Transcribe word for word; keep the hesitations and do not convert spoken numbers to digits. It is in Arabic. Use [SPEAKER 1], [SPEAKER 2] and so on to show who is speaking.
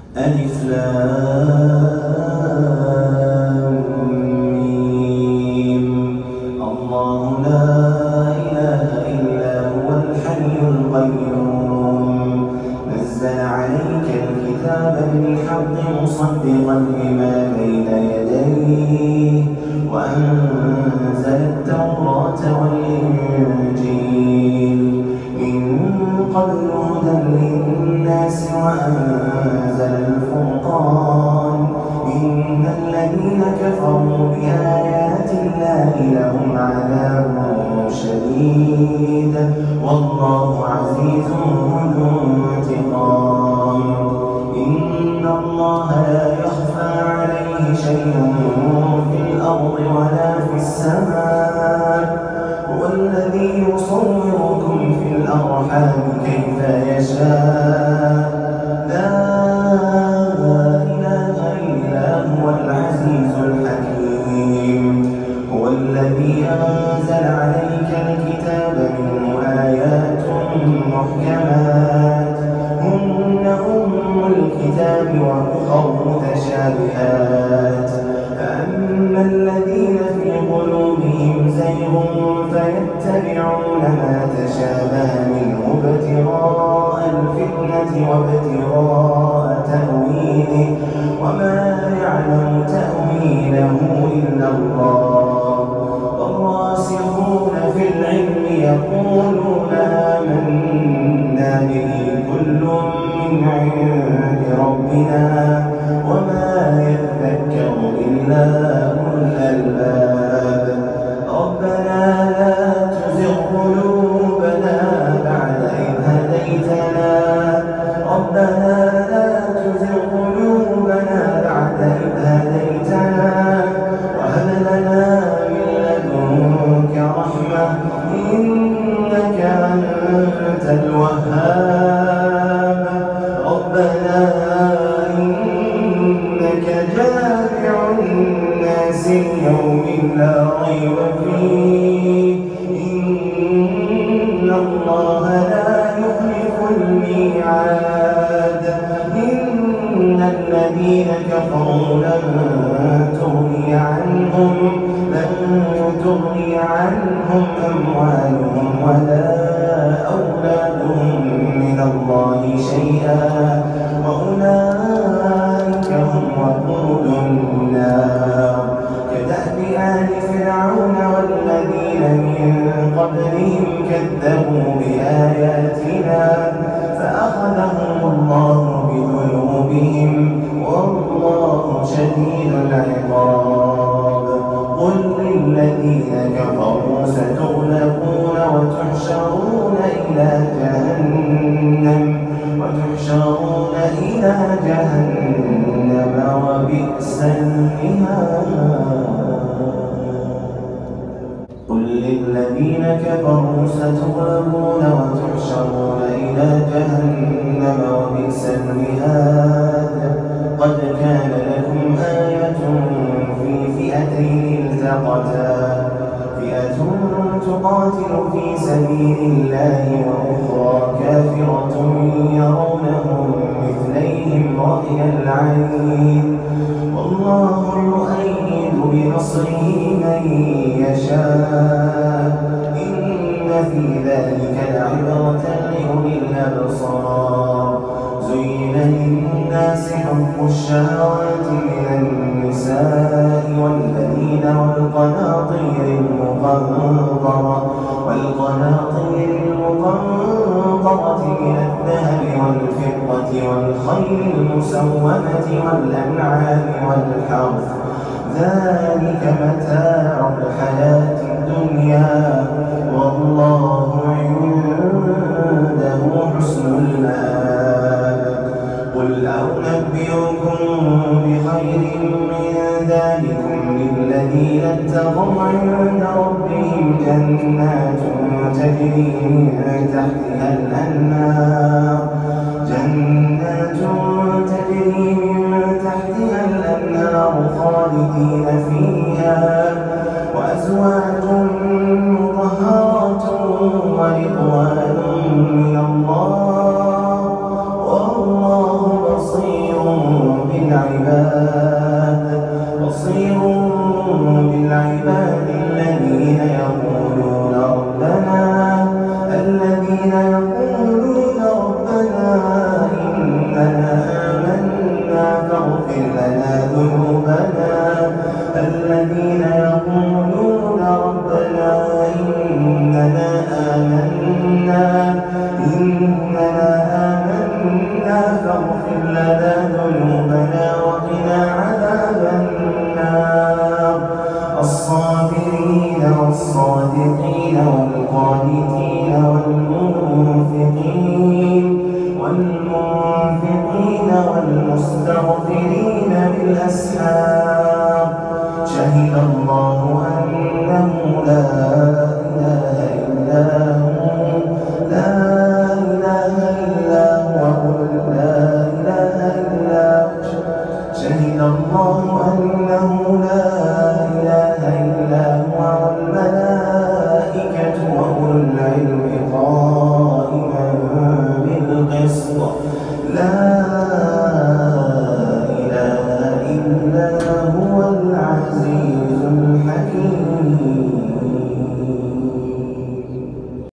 [SPEAKER 1] ألف لام ميم. الله لا إله إلا هو الحي القيوم نزل عليك الكتاب بالحق مصدقا لما بين يديه وأنزل التوراة والإنجيل من قبل هدى للناس وأنزل الفرقان إن الذين كفروا بآيات الله لهم عذاب شديد والله عزيز ذو انتقام. إن الله لا يخفى عليه شيء في الأرض ولا في السماء هو الذي يصوركم في الأرحام كيف يشاء لا إله إلا هو العزيز الحكيم. هو الذي أنزل عليك الكتاب منه آيات محكمات هن أم الكتاب وأخر متشابهات فأما الذين في قلوبهم زيغ فيتبعون ما تشابه منه ابتغاء الفتنة وابتغاء تأويله وما يعلم تأويله إلا الله. والراسخون في العلم يقولون آمنا به كل من عند ربنا وما يذكر إلا أولو الألباب. ربنا لا تزغ قلوبنا بعد إذ هديتنا ربنا لا تزغ قلوبنا بعد إذ هديتنا وهب لنا من لدنك رحمة إنك أنت الوهاب. ربنا إنك جامع الناس ليوم لا ريب فيه إن الله لا يخلف الميعاد. إن الذين كفروا لن تغني عنهم لن تغني عنهم أموالهم ولا أولادهم من الله شيئا وأولئك هم وقود النار. كدأب آل فرعون والذين من قبلهم كذبوا بآياتنا فأخذهم الله بذنوبهم والله شديد العقاب. قل للذين كفروا ستغلبون وتحشرون إلى جهنم وتحشرون إلى جهنم وبئس المهاد. قل للذين كفروا ستغلبون وتحشرون إلى جهنم وبئس المهاد. قد كان لكم آية في فئتين التقتا فئة تقاتل في سبيل الله وأخرى كافرة يرونهم مثليهم رأي العين والله يؤيد بنصره من يشاء إن في ذلك لعبرة لأولي الأبصار. زين للناس حب الشهوات من النساء والبنين والقناطير المقنطرة والقناطير المقنطرة من الذهب والفضة والخيل المسومة والأنعام والحرث ذلك متاع الحياة الدنيا والله عنده حسن المآب. قل أنبئكم بخير من ذلكم للذين اتقوا عند ربهم جنات تجري من تحتها الأنهار جنات تجري من تحتها الأنهار خالدين فيها وأزواج مطهرة ورضوان من الله والله بصير بالعباد بصير بالعباد الذين يقولون ربنا الذين يقولون ربنا إننا آمنا فاغفر لنا ذنوبنا الذين يقولون ربنا إننا آمنا إننا آمنا فاغفر لنا ذنوبنا وقنا عذاب النار الصابرين والصادقين والقانتين والمنفقين والمنفقين والمستغفرين بالأسحار شهد الله أنه لا إله إلا هو لا إله إلا هو قل لا إله إلا هو شهد الله أنه لا